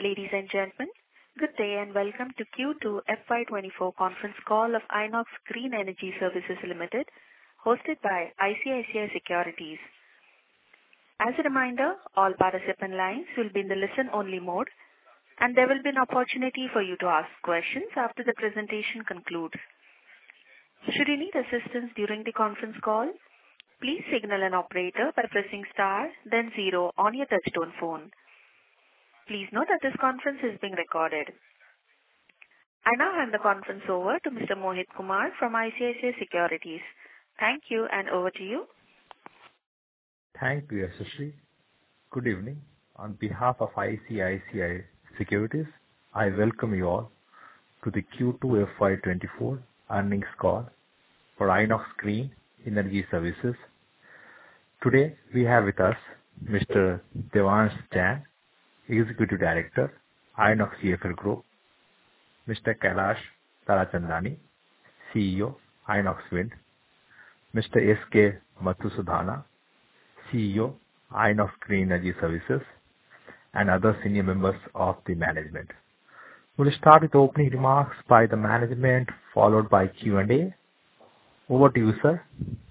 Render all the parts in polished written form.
Ladies and gentlemen, good day and welcome to Q2 FY24 conference call of Inox Green Energy Services Limited, hosted by ICICI Securities. As a reminder, all participant lines will be in the listen-only mode, and there will be an opportunity for you to ask questions after the presentation concludes. Should you need assistance during the conference call, please signal an operator by pressing star, then 0 on your touchtone phone. Please note that this conference is being recorded. I now hand the conference over to Mr. Mohit Kumar from ICICI Securities. Thank you, and over to you. Thank you, Yashashree. Good evening. On behalf of ICICI Securities, I welcome you all to the Q2 FY24 earnings call for Inox Green Energy Services. Today, we have with us Mr. Devansh Jain, Executive Director, Inox CFL Group, Mr. Kailash Tarachandani, CEO, Inox Wind, Mr. S.K. Mathusudhana, CEO, Inox Green Energy Services, and other senior members of the management. We'll start with opening remarks by the management, followed by Q&A. Over to you, sir.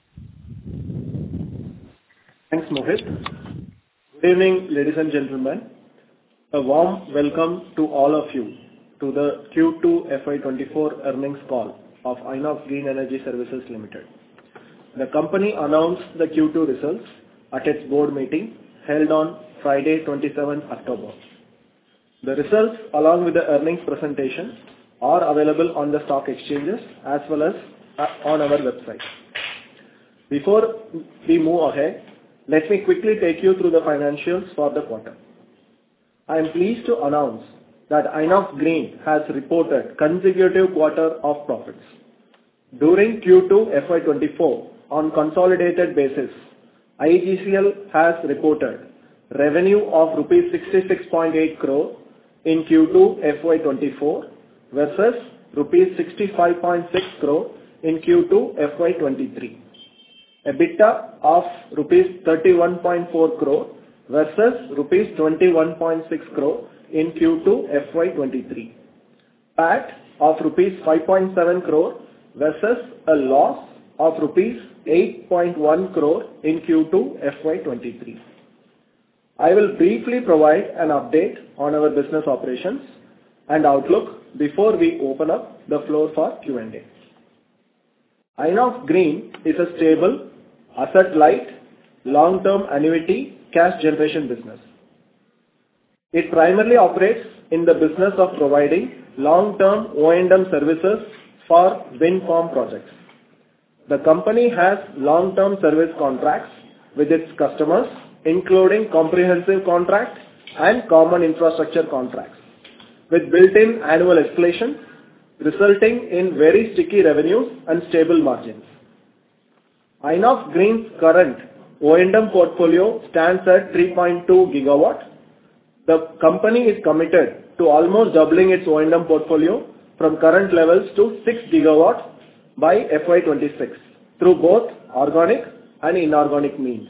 Thanks, Mohit. Good evening, ladies and gentlemen. A warm welcome to all of you to the Q2 FY24 earnings call of Inox Green Energy Services Limited. The company announced the Q2 results at its board meeting held on Friday, 27 October. The results, along with the earnings presentation, are available on the stock exchanges as well as on our website. Before we move ahead, let me quickly take you through the financials for the quarter. I am pleased to announce that Inox Green has reported consecutive quarter of profits. During Q2 FY24, on consolidated basis, IGCL has reported revenue of rupees 66.8 crore in Q2 FY24 versus rupees 65.6 crore in Q2 FY23. EBITDA of rupees 31.4 crore versus rupees 21.6 crore in Q2 FY23. PAT of rupees 5.7 crore versus a loss of rupees 8.1 crore in Q2 FY23. I will briefly provide an update on our business operations and outlook before we open up the floor for Q&A. Inox Green is a stable, asset-light, long-term annuity cash generation business. It primarily operates in the business of providing long-term O&M services for wind farm projects. The company has long-term service contracts with its customers, including comprehensive contract and common infrastructure contracts, with built-in annual escalation, resulting in very sticky revenues and stable margins. Inox Green's current O&M portfolio stands at 3.2 gigawatt. The company is committed to almost doubling its O&M portfolio from current levels to 6 gigawatt by FY26 through both organic and inorganic means.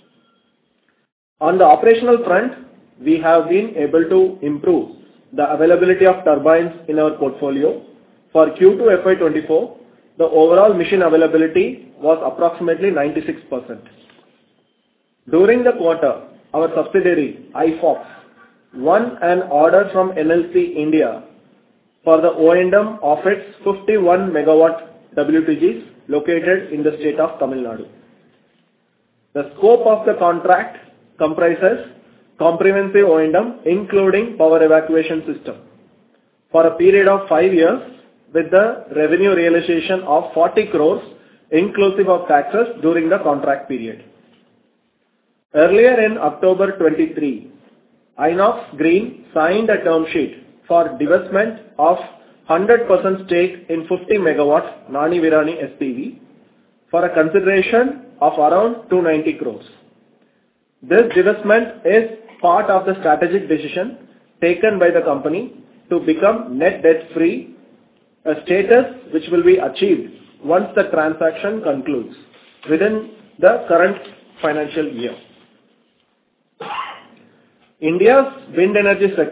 On the operational front, we have been able to improve the availability of turbines in our portfolio. For Q2 FY24, the overall machine availability was approximately 96%. During the quarter, our subsidiary, iFOX, won an order from NLC India for the O&M of its 51 megawatt WTGs located in the state of Tamil Nadu. The scope of the contract comprises comprehensive O&M, including power evacuation system, for a period of 5 years with the revenue realization of 40 crores inclusive of taxes during the contract period. Earlier in October 23, Inox Green signed a term sheet for divestment of 100% stake in 50 megawatt Nani Virani SPV for a consideration of around 290 crores. This divestment is part of the strategic decision taken by the company to become net debt free, a status which will be achieved once the transaction concludes within the current financial year. India's wind energy sector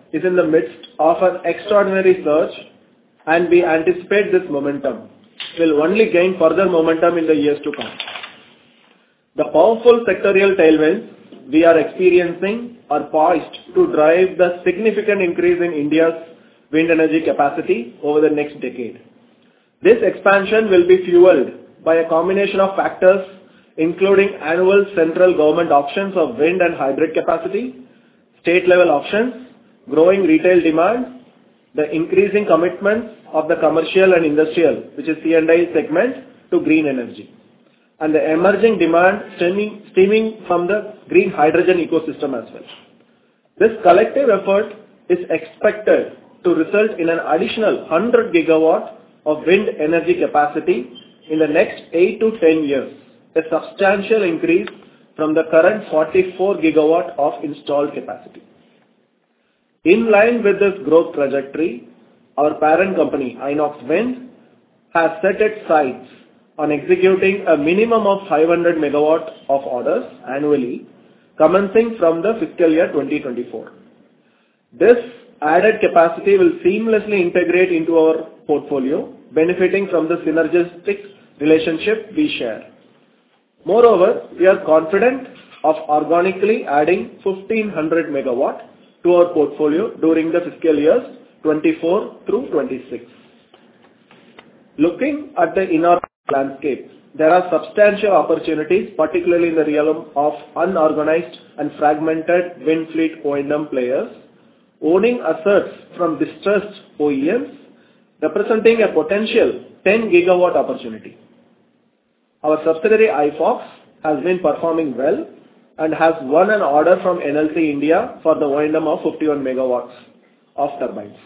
is in the midst of an extraordinary surge, and we anticipate this momentum will only gain further momentum in the years to come. The powerful sectorial tailwinds we are experiencing are poised to drive the significant increase in India's wind energy capacity over the next decade. This expansion will be fueled by a combination of factors including annual central government auctions of wind and hybrid capacity, state-level auctions, growing retail demand, the increasing commitments of the commercial and industrial, which is C&I segment, to green energy, and the emerging demand stemming from the green hydrogen ecosystem as well. This collective effort is expected to result in an additional 100 gigawatt of wind energy capacity in the next 8 to 10 years, a substantial increase from the current 44 gigawatt of installed capacity. In line with this growth trajectory, our parent company, Inox Wind, has set its sights on executing a minimum of 500 megawatt of orders annually, commencing from the fiscal year 2024. This added capacity will seamlessly integrate into our portfolio, benefiting from the synergistic relationship we share. Moreover, we are confident of organically adding 1500 megawatt to our portfolio during the fiscal years 24 through 26. Looking at the inorganic landscape, there are substantial opportunities, particularly in the realm of unorganized and fragmented wind fleet O&M players, owning assets from distressed OEMs, representing a potential 10 gigawatt opportunity. Our subsidiary iFox has been performing well and has won an order from NLC India for the O&M of 51 megawatts of turbines.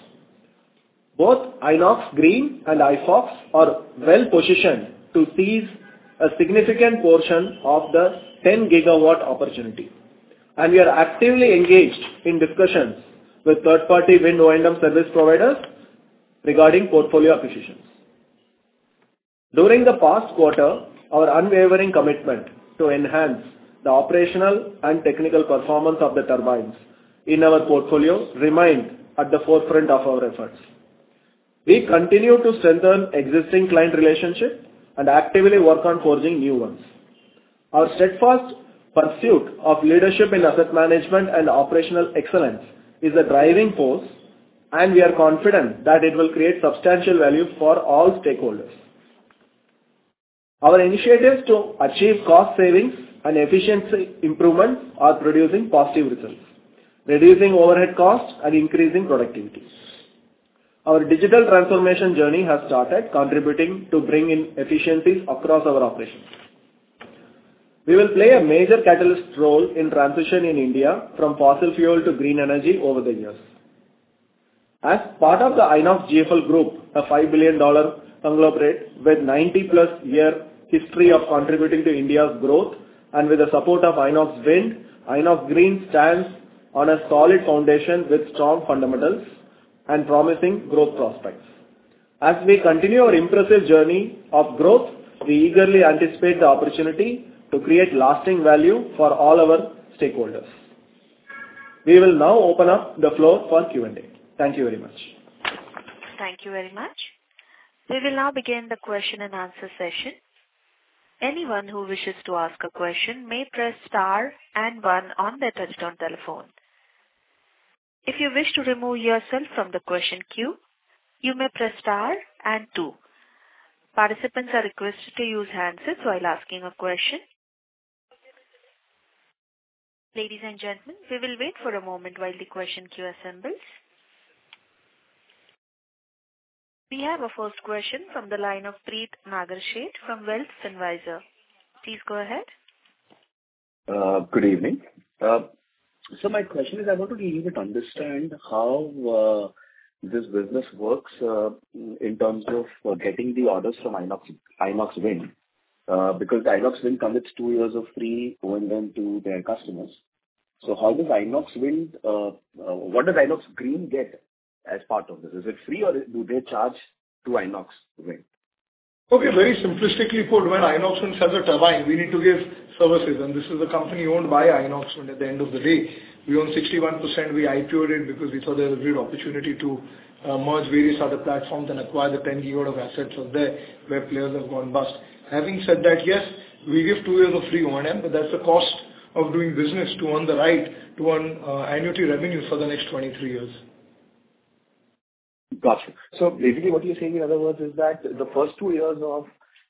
Both Inox Green and iFox are well positioned to seize a significant portion of the 10 gigawatt opportunity, and we are actively engaged in discussions with third-party wind O&M service providers regarding portfolio acquisitions. During the past quarter, our unwavering commitment to enhance the operational and technical performance of the turbines in our portfolio remained at the forefront of our efforts. We continue to strengthen existing client relationships and actively work on forging new ones. Our steadfast pursuit of leadership in asset management and operational excellence is a driving force, and we are confident that it will create substantial value for all stakeholders. Our initiatives to achieve cost savings and efficiency improvements are producing positive results, reducing overhead costs and increasing productivity. Our digital transformation journey has started contributing to bring in efficiencies across our operations. We will play a major catalyst role in transition in India from fossil fuel to green energy over the years. As part of the Inox GFL Group, a $5 billion conglomerate with 90-plus year history of contributing to India's growth, and with the support of Inox Wind, Inox Green stands on a solid foundation with strong fundamentals and promising growth prospects. As we continue our impressive journey of growth, we eagerly anticipate the opportunity to create lasting value for all our stakeholders. We will now open up the floor for Q&A. Thank you very much. Thank you very much. We will now begin the question and answer session. Anyone who wishes to ask a question may press star and 1 on their touchtone telephone. If you wish to remove yourself from the question queue, you may press star and 2. Participants are requested to use handsets while asking a question. Ladies and gentlemen, we will wait for a moment while the question queue assembles. We have a first question from the line of Preet Nagarsheth from Wealth Advisor. Please go ahead. Good evening. So my question is, I want to a little bit understand how this business works in terms of getting the orders from Inox Wind, because Inox Wind commits 2 years of free O&M to their customers. So how does Inox Wind, what does Inox Green get as part of this? Is it free, or do they charge to Inox Wind? Okay, very simplistically put, when Inox Wind sells a turbine, we need to give services, and this is a company owned by Inox Wind at the end of the day. We own 61%. We IPO'd it because we thought there was a great opportunity to merge various other platforms and acquire the 10 gigawatt of assets out there where players have gone bust. Having said that, yes, we give 2 years of free O&M, but that's the cost of doing business to earn the right to earn annuity revenues for the next 23 years. Gotcha. So basically what you're saying, in other words, is that the first 2 years of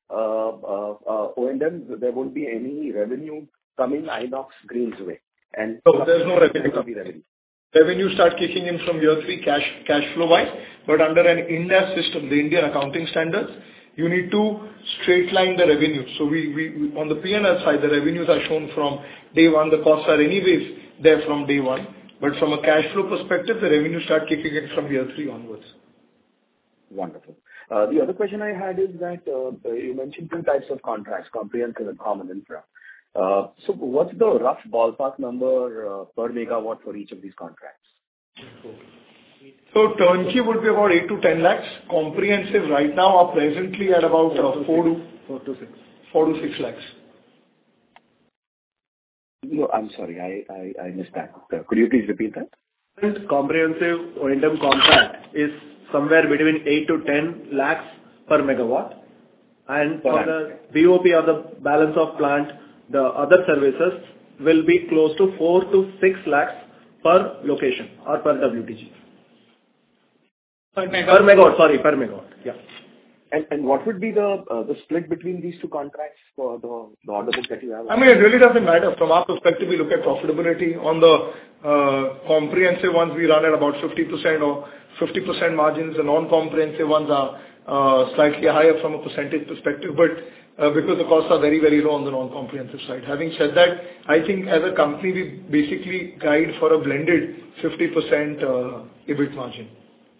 O&M, there won't be any revenue coming Inox Green's way. And so there's no revenue. Revenue. Revenue start kicking in from year 3 cash flow wise, but under an Ind AS system, the Indian accounting standards, you need to straight line the revenue. So we on the P&L side, the revenues are shown from day one. The costs are anyways there from day one. But from a cash flow perspective, the revenue start kicking in from year 3 onwards. Wonderful. The other question I had is that you mentioned 2 types of contracts, comprehensive and common infra. So what's the rough ballpark number per megawatt for each of these contracts? So turnkey would be about 8 to 10 lakhs. Comprehensive right now are presently at about 4 to 6 lakhs. No, I'm sorry, I missed that. Could you please repeat that? Comprehensive O&M contract is somewhere between 8 to 10 lakhs per megawatt. And for the BOP or the balance of plant, the other services will be close to 4 to 6 lakhs per location or per WTG. Per megawatt. Yeah. And what would be the split between these 2 contracts for the order book that you have? I mean, it really doesn't matter. From our perspective, we look at profitability. On the comprehensive ones, we run at about 50% or 50% margins. The non-comprehensive ones are slightly higher from a percentage perspective, but because the costs are very, very low on the non-comprehensive side. Having said that, I think as a company, we basically guide for a blended 50% EBIT margin.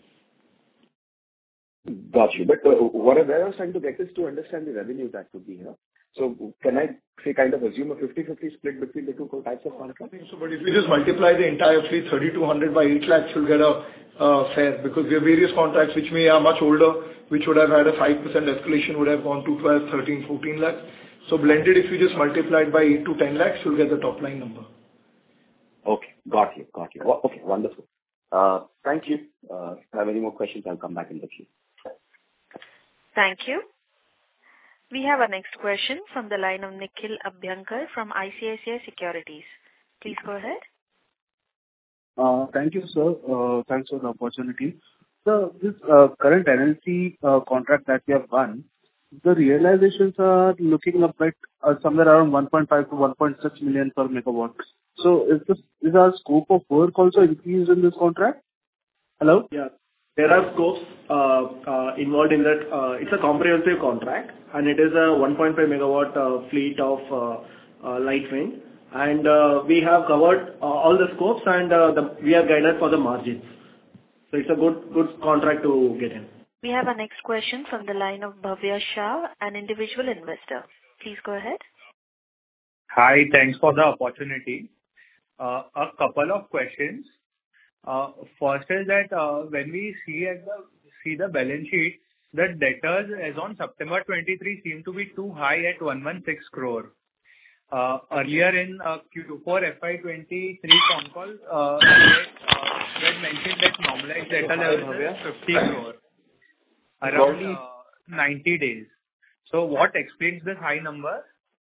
Got you. But what I was trying to get is to understand the revenue that would be here. So can I say kind of assume a 50-50 split between the 2 types of contracts? So, but if you just multiply the entire fleet 3,200 by 8 lakhs, you'll get a fair, because we have various contracts which are much older, which would have had a 5% escalation, would have gone to 12, 13, 14 lakhs. So blended, if you just multiply it by 8 to 10 lakhs, you'll get the top line number. Okay, got you. Okay, wonderful. Thank you. If I have any more questions, I'll come back in the queue. Thank you. We have our next question from the line of Nikhil Abhyankar from ICICI Securities. Please go ahead. Thank you, sir. Thanks for the opportunity. So this current NLC contract that we have won, the realizations are looking up at somewhere around 1.5 to 1.6 million per megawatt. So is our scope of work also increased in this contract? Hello? Yeah. There are scopes involved in that. It's a comprehensive contract, and it is a 1.5 megawatt fleet of light wind. And we have covered all the scopes, and we are guided for the margins. So it's a good contract to get in. We have our next question from the line of Bhavya Shah, an individual investor. Please go ahead. Hi, thanks for the opportunity. A couple of questions. First is that when we see the balance sheet, the debtors as on September 23 seem to be too high at 116 crore. Earlier in Q4 FY23 con call, we had mentioned that normalized debtor level is 50 crore, around 90 days. So what explains this high number?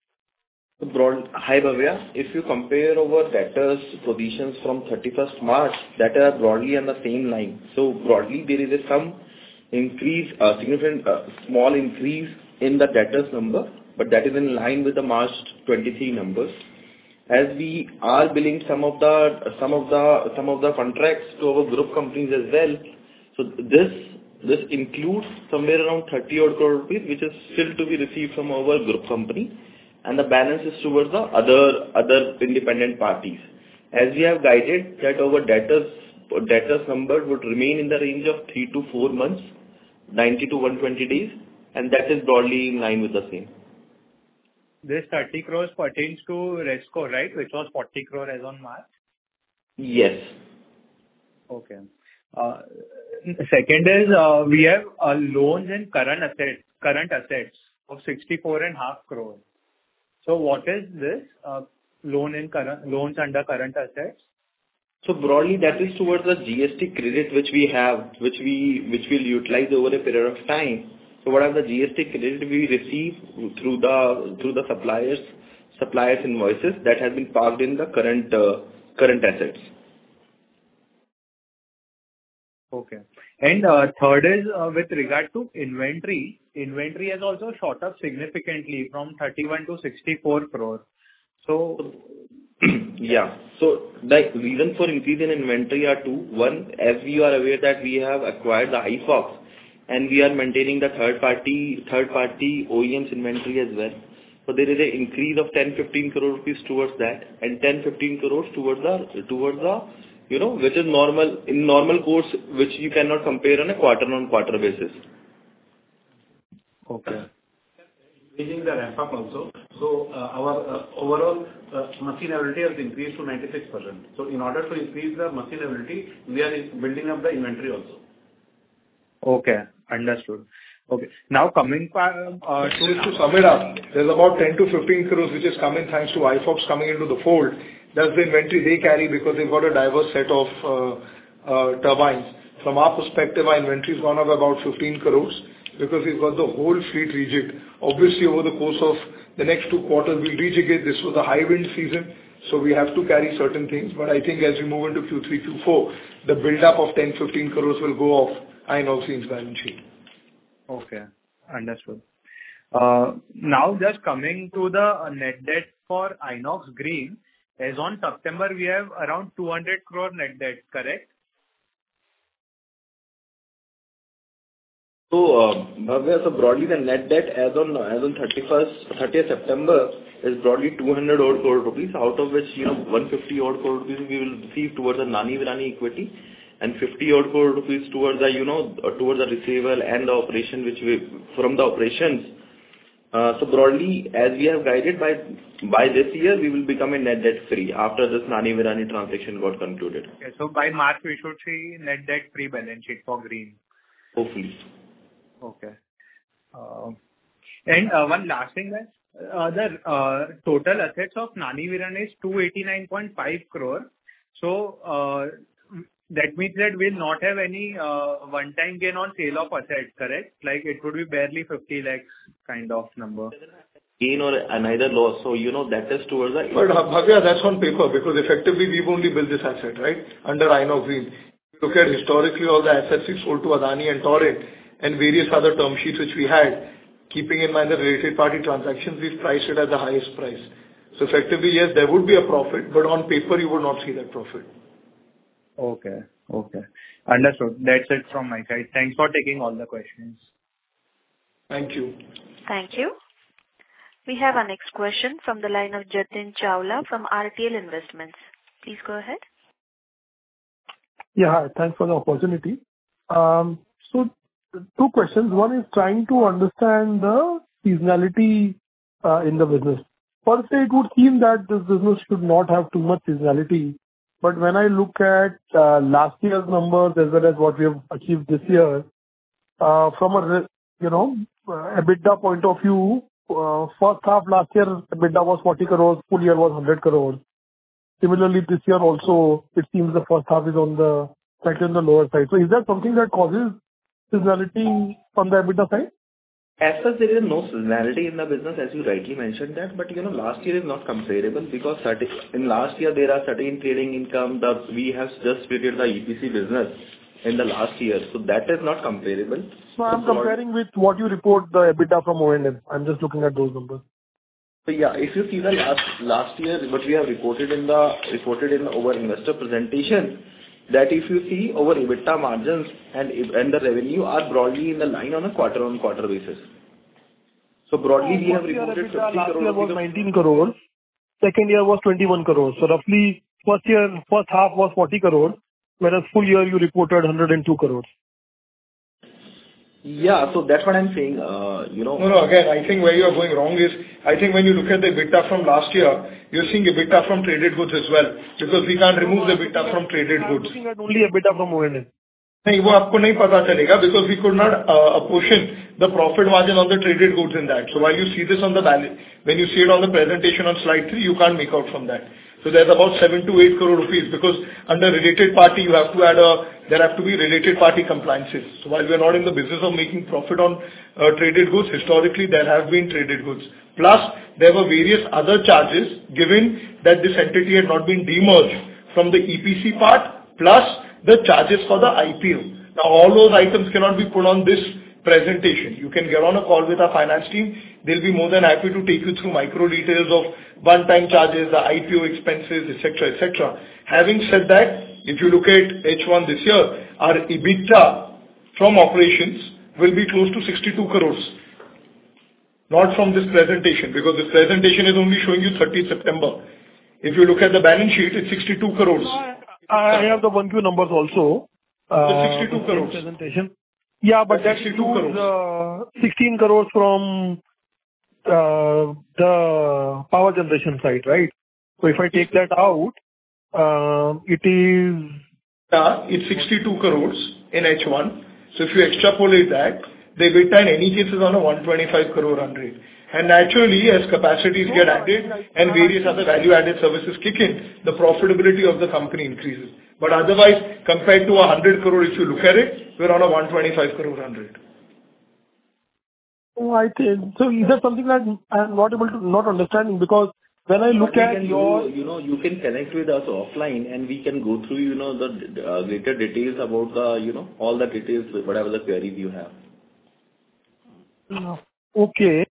Hi Bhavya, if you compare our debtors positions from 31st March, that are broadly on the same line. So broadly there is some increase, significant small increase in the debtors number, but that is in line with the March 23 numbers. As we are billing some of the contracts to our group companies as well, so this includes somewhere around 30 odd crore rupees, which is still to be received from our group company. And the balance is towards the other independent parties. As we have guided that our debtors number would remain in the range of 3 to 4 months, 90 to 120 days, and that is broadly in line with the same. This 30 crores pertains to Resco, right? Which was 40 crore as on March? Yes. Okay. Second is we have loans in current assets of 64.5 crore. So what is this loans under current assets? So broadly, that is towards the GST credit which we have, which we'll utilize over a period of time. So what are the GST credit we receive through the suppliers invoices that has been parked in the current assets. Okay. And third is with regard to inventory. Inventory has also shot up significantly from 31 to 64 crore. So yeah. So the reason for increase in inventory are two. One, as we are aware that we have acquired the iFox and we are maintaining the third party OEMs inventory as well. So there is an increase of 10-15 crore rupees towards that, and 10-15 crores towards the which is normal in normal course, which you cannot compare on a quarter-on-quarter basis. Okay. Increasing the ramp up also. So our overall machine availability has increased to 96%. So in order to increase the machine availability, we are building up the inventory also. Okay, understood. Okay. Now coming to sum it up, there's about 10-15 crores which is coming thanks to iFox coming into the fold. That's the inventory they carry because they've got a diverse set of turbines. From our perspective, our inventory's gone up about 15 crores because we've got the whole fleet rejigged. Obviously, over the course of the next 2 quarters, we'll rejig it. This was a high wind season, so we have to carry certain things. But I think as we move into Q3, Q4, the build-up of 10-15 crores will go off Inox Green's balance sheet. Okay, understood. Now just coming to the net debt for Inox Green, as on September we have around 200 crore net debt, correct? So, so broadly the net debt as on 30th September is broadly 200 odd crore rupees, out of which 150 odd crore rupees we will receive towards the Nani Virani equity, and 50 odd crore rupees towards the towards the receivable and the operation from the operations. So broadly, as we have guided by this year, we will become a net debt free after this Nani Virani transaction got concluded. Okay, so by March we should see net debt free balance sheet for Green. Hopefully. Okay. And one last thing, guys. The total assets of Nani Virani is 289.5 crore. So that means that we'll not have any one-time gain on sale of assets, correct? Like it would be barely 50 lakhs kind of number. Gain or neither loss. So that is towards the. But Bhavya, that's on paper because effectively we've only built this asset, right? Under Inox Green. If you look at historically all the assets we sold to Adani and Torrent and various other term sheets which we had, keeping in mind the related party transactions, we've priced it at the highest price. So effectively, yes, there would be a profit, but on paper you would not see that profit. Okay. Okay. Understood. That's it from my side. Thanks for taking all the questions. Thank you. Thank you. We have our next question from the line of Jatin Chawla from RTL Investments. Please go ahead. Yeah, hi. Thanks for the opportunity. So, 2 questions. One is trying to understand the seasonality in the business. Per se, it would seem that this business should not have too much seasonality. But when I look at last year's numbers as well as what we have achieved this year, from a EBITDA point of view, first half last year EBITDA was 40 crores, full year was 100 crores. Similarly, this year also, it seems the first half is slightly on the lower side. So is there something that causes seasonality on the EBITDA side? As such, there is no seasonality in the business, as you rightly mentioned that. But last year is not comparable because in last year there are certain trading income that we have just created the EPC business in the last year. So that is not comparable. So I'm comparing with what you report the EBITDA from O&M. I'm just looking at those numbers. So yeah, if you see the last year, what we have reported in our investor presentation, that if you see our EBITDA margins and the revenue are broadly in the line on a quarter-on-quarter basis. So broadly we have reported 50 crores. Last year was 19 crores. Second year was 21 crores. So roughly first half was 40 crores, whereas full year you reported 102 crores. Yeah, so that's what I'm saying. No, again, I think where you are going wrong is, I think when you look at the EBITDA from last year, you're seeing EBITDA from traded goods as well, because we can't remove the EBITDA from traded goods. I'm looking at only EBITDA from O&M. नहीं वो आपको नहीं पता चलेगा because we could not apportion the profit margin on the traded goods in that. So while you see this on the balance, when you see it on the presentation on slide 3, you can't make out from that. So there's about 7 to 8 crore rupees, because under related party, you have to there have to be related party compliances. So while we are not in the business of making profit on traded goods, historically there have been traded goods. Plus, there were various other charges, given that this entity had not been demerged from the EPC part, plus the charges for the IPO. Now, all those items cannot be put on this presentation. You can get on a call with our finance team. They'll be more than happy to take you through micro details of one-time charges, the IPO expenses, etc., etc. Having said that, if you look at H1 this year, our EBITDA from operations will be close to 62 crores. Not from this presentation, because this presentation is only showing you 30th September. If you look at the balance sheet, it's 62 crores. I have the 1Q numbers also. The 62 crores. Presentation. Yeah, but that includes 16 crores from the power generation side, right? So if I take that out, it is... it's 62 crores in H1. So if you extrapolate that, the EBITDA in any case is on a 125 crore run rate. And naturally, as capacities get added and various other value-added services kick in, the profitability of the company increases. But otherwise, compared to 100 crore, if you look at it, we're on a 125 crore run rate. Oh, I think so. Is that something that I'm not understanding? Because when I look at your... You can connect with us offline and we can go through, the greater details about the, all the details, whatever the queries you have. Okay.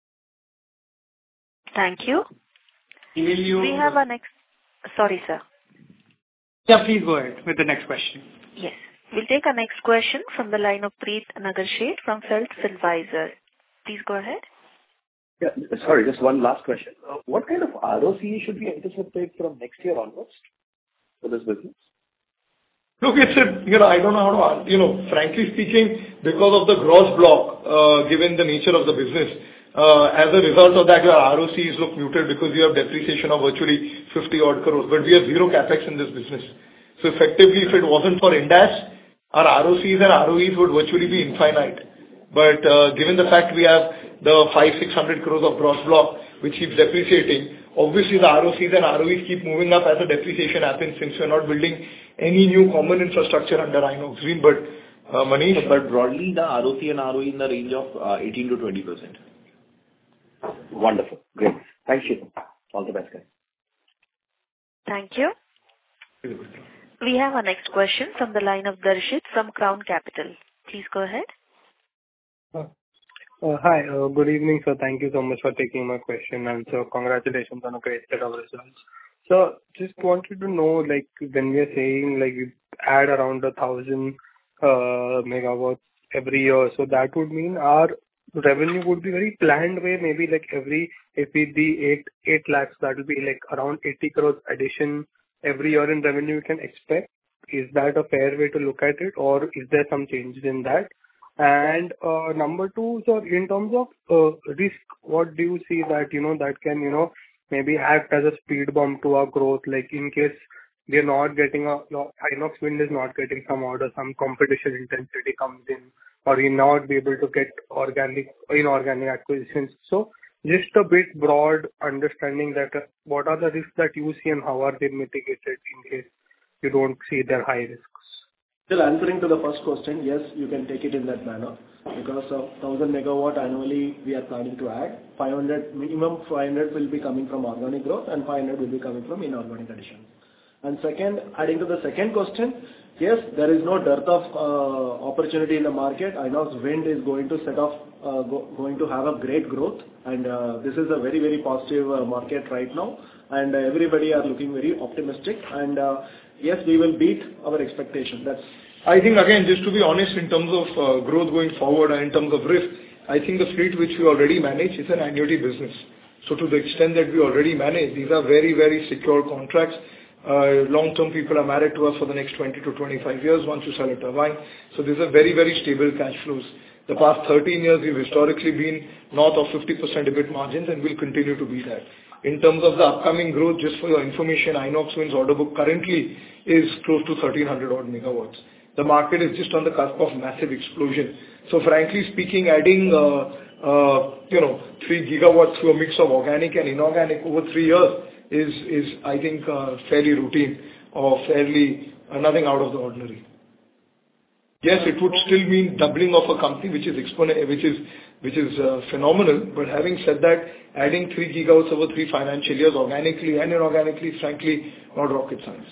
Thank you. We have our next... Sorry, sir. Yeah, please go ahead with the next question. Yes. We'll take our next question from the line of Preet Nagarsheth from Phelps Advisor. Please go ahead. Yeah, sorry, just one last question. What kind of ROC should we anticipate from next year onwards for this business? Look, it's I don't know how to, frankly speaking, because of the gross block, given the nature of the business, as a result of that, your ROCs look muted because you have depreciation of virtually 50 odd crores, but we have zero capex in this business. So effectively, if it wasn't for Ind AS, our ROCs and ROEs would virtually be infinite. But given the fact we have the 500-600 crores of gross block, which keeps depreciating, obviously the ROCs and ROEs keep moving up as the depreciation happens, since we're not building any new common infrastructure under Inox Green. But Manish? But broadly, the ROC and ROE in the range of 18 to 20%. Wonderful. Great. Thank you. All the best, guys. Thank you. We have our next question from the line of Darshit from Crown Capital. Please go ahead. Hi. Good evening, sir. Thank you so much for taking my question, and so congratulations on a great set of results. So just wanted to know, when we are saying, we add around 1,000 megawatts every year, so that would mean our revenue would be very planned way, maybe if we the 8 lakhs, that will be around 80 crores addition every year in revenue we can expect. Is that a fair way to look at it, or is there some changes in that? And number two, so in terms of risk, what do you see that, that can, maybe act as a speed bump to our growth, in case we are not getting Inox Wind is not getting some order, some competition intensity comes in, or we not be able to get inorganic acquisitions. So just a bit broad understanding that what are the risks that you see and how are they mitigated in case you don't see their high risks? Still answering to the first question, yes, you can take it in that manner. Because of 1,000 megawatt annually, we are planning to add 500, minimum 500 will be coming from organic growth and 500 will be coming from inorganic addition. And second, adding to the second question, yes, there is no dearth of opportunity in the market. Inox Wind is going to going to have a great growth, and this is a very, very positive market right now, and everybody are looking very optimistic, and yes, we will beat our expectation. I think, again, just to be honest, in terms of growth going forward and in terms of risk, I think the fleet which we already manage is an annuity business. So to the extent that we already manage, these are very, very secure contracts. Long-term people are married to us for the next 20 to 25 years once you sell a turbine. So these are very, very stable cash flows. The past 13 years, we've historically been north of 50% EBIT margins, and will continue to be that. In terms of the upcoming growth, just for your information, Inox Wind's order book currently is close to 1,300 odd megawatts. The market is just on the cusp of massive explosion. So frankly speaking, adding 3 gigawatts to a mix of organic and inorganic over 3 years is I think, fairly routine or fairly nothing out of the ordinary. Yes, it would still mean doubling of a company, which is phenomenal. But having said that, adding 3 gigawatts over 3 financial years, organically and inorganically, frankly, not rocket science.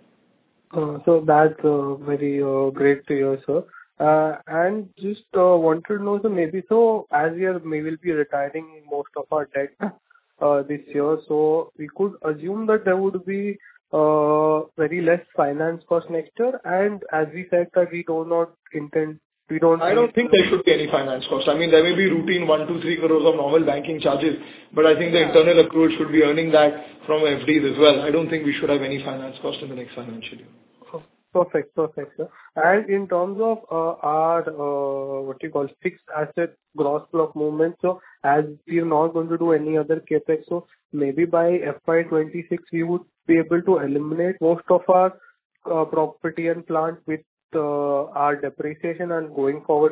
So that's very great to hear, sir. And just wanted to know, so maybe so as we will be retiring most of our debt this year, so we could assume that there would be very less finance cost next year. And as we said that I don't think there should be any finance cost. I mean, there may be routine 1, 2, 3 crores of normal banking charges, but I think the internal accrual should be earning that from FDs as well. I don't think we should have any finance cost in the next financial year. Perfect, sir. And in terms of our fixed asset gross block movement, so as we are not going to do any other capex, so maybe by FY26 we would be able to eliminate most of our property and plant with our depreciation, and going forward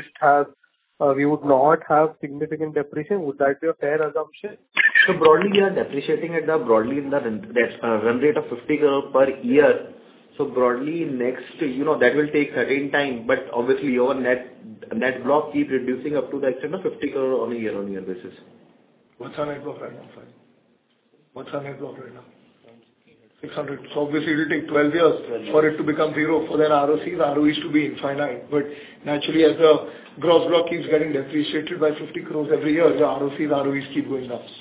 we would not have significant depreciation. Would that be a fair assumption? So broadly, we are depreciating at the run rate of 50 crore per year. So broadly, next, that will take certain time, but obviously your net block keep reducing up to the extent of 50 crore on a year-on-year basis. What's our net block right now, Fahid? What's our net block right now? 600. So obviously it will take 12 years for it to become zero, for then ROEs to be infinite. But naturally, as the gross block keeps getting depreciated by 50 crores every year, the ROEs keep going up.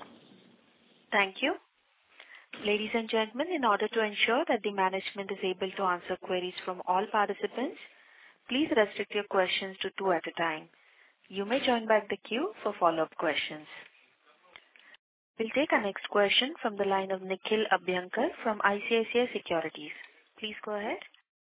Thank you. Ladies and gentlemen, in order to ensure that the management is able to answer queries from all participants, please restrict your questions to 2 at a time. You may join back the queue for follow-up questions. We'll take our next question from the line of Nikhil Abhyankar from ICICI Securities. Please go ahead.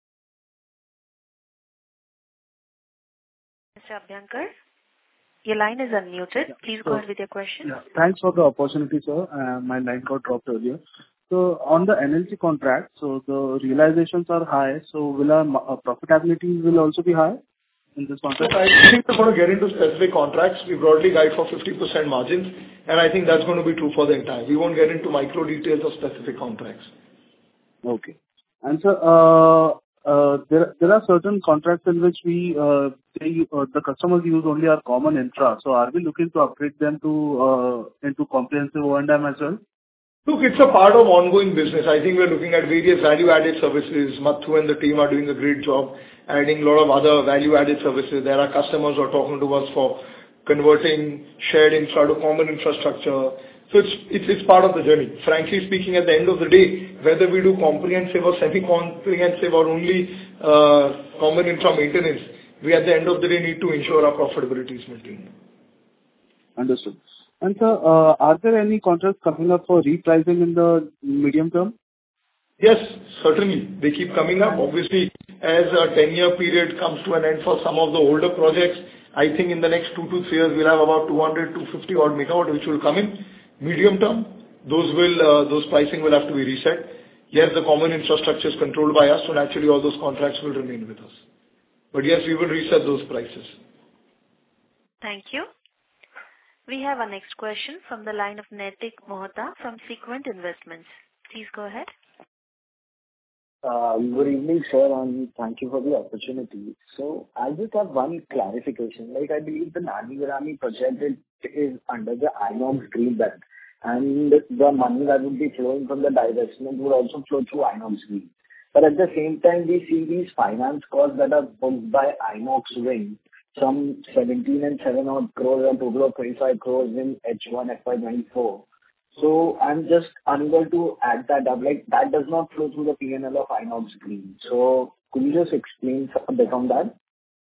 Mr. Abhyankar, your line is unmuted. Please go ahead with your question. Yeah. Thanks for the opportunity, sir. My line got dropped earlier. So on the NLC contract, so the realizations are high, so will our profitability will also be high in this contract? So I think we're going to get into specific contracts. We broadly guide for 50% margins, and I think that's going to be true for the entire. We won't get into micro details of specific contracts. Okay. And sir, there are certain contracts in which the customers use only our common infra. So are we looking to upgrade them into comprehensive O&M as well? Look, it's a part of ongoing business. I think we're looking at various value-added services. Mathu and the team are doing a great job adding a lot of other value-added services. There are customers who are talking to us for converting shared infra to common infrastructure. So it's part of the journey. Frankly speaking, at the end of the day, whether we do comprehensive or semi-comprehensive or only common infra maintenance, we at the end of the day need to ensure our profitability is maintained. Understood. And sir, are there any contracts coming up for repricing in the medium term? Yes, certainly. They keep coming up. Obviously, as a 10-year period comes to an end for some of the older projects, I think in the next 2 to 3 years, we'll have about 200 to 50 odd megawatt, which will come in. Medium term, those pricing will have to be reset. Yes, the common infrastructure is controlled by us, so naturally all those contracts will remain with us. But yes, we will reset those prices. Thank you. We have our next question from the line of Naitik Mohta from Sequent Investments. Please go ahead. Good evening, sir, and thank you for the opportunity. So I just have one clarification. I believe the Nani Brahmi project is under the Inox Green Belt, and the money that would be flowing from the divestment would also flow through Inox Green. But at the same time, we see these finance costs that are booked by Inox Wind, some 17 and 7 odd crores and total of 25 crores in H1 FY24. So I'm just unable to add that up. That does not flow through the P&L of Inox Green. So could you just explain a bit on that?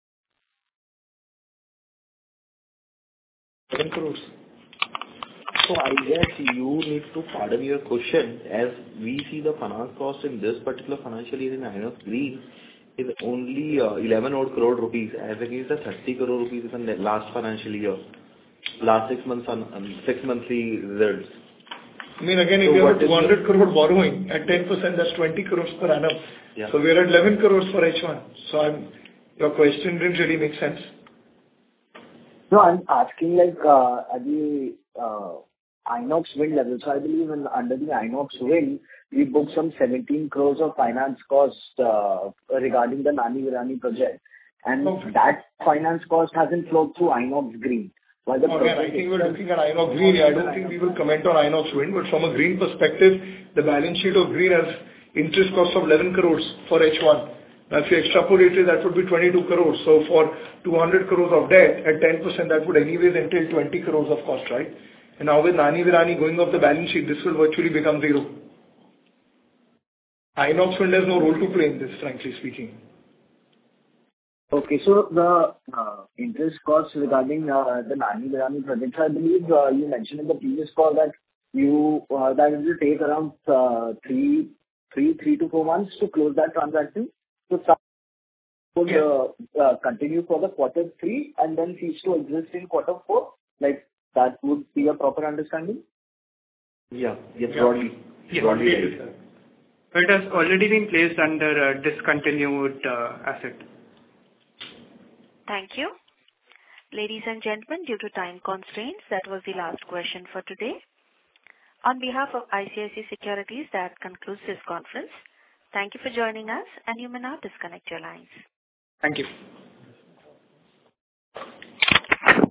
10 crores. So I guess you need to pardon your question, as we see the finance cost in this particular financial year in Inox Green is only 11 odd crore rupees, as against the 30 crore rupees in the last financial year, last 6 months on 6 monthly results. I mean, again, if you have 200 crore borrowing at 10%, that's 20 crores per annum. Yeah. So we're at 11 crores for H1. So your question didn't really make sense. No, I'm asking Inox Wind level. So I believe under the Inox Wind, we booked some 17 crores of finance cost regarding the Nani Virani project. And that finance cost hasn't flowed through Inox Green. While the Again, I think we're looking at Inox Green. I don't think we will comment on Inox Wind, but from a green perspective, the balance sheet of green has interest cost of 11 crores for H1. Now, if you extrapolate it, that would be 22 crores. So for 200 crores of debt at 10%, that would anyways entail 20 crores of cost, right? And now with Nani Virani going off the balance sheet, this will virtually become zero. Inox Wind has no role to play in this, frankly speaking. Okay, so the interest costs regarding the Nani Virani project, I believe you mentioned in the previous call that that it will take around 3 to 4 months to close that transaction. So some would continue for the quarter 3 and then cease to exist in quarter 4. Like that would be a proper understanding? Yeah, broadly. Yeah. Broadly. It has already been placed under a discontinued asset. Thank you. Ladies and gentlemen, due to time constraints, that was the last question for today. On behalf of ICICI Securities, that concludes this conference. Thank you for joining us, and you may now disconnect your lines. Thank you.